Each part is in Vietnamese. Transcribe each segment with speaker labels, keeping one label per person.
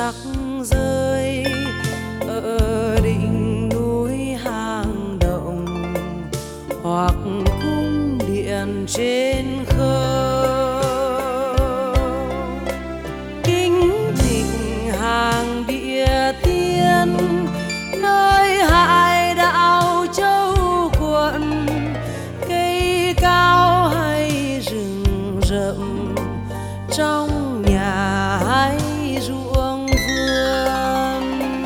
Speaker 1: sắc rơi ở đỉnh núi hang động hoặc cung điện trên khơi. Kính thỉnh hàng địa tiên nơi hải đảo châu quận, cây cao hay rừng rậm, trong nhà hay ruộng vườn.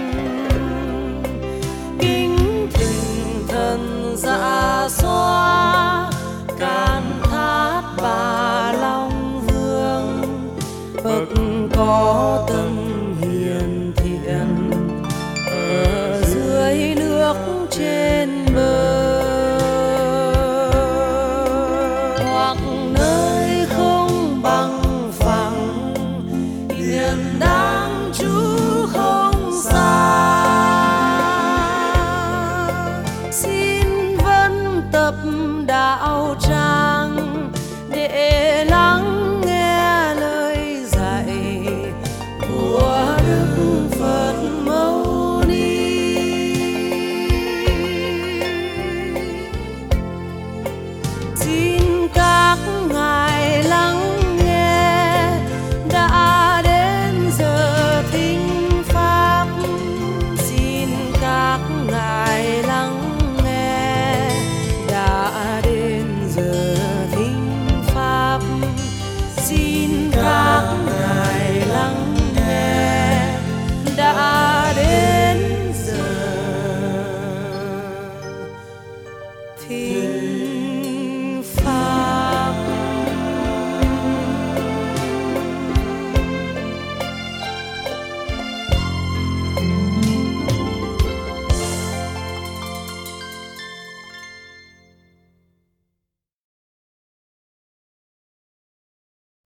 Speaker 1: Kính thỉnh thần Dạ Xoa, Can Thát Bà Long Vương, bậc có tâm hiền thiện ở dưới nước trên bờ, hoặc nơi không bằng phẳng hiền đáng trú không xa. Xin vẫn tập đạo tràng để lắng nghe lời dạy của Đức Phật Mâu Ni. Xin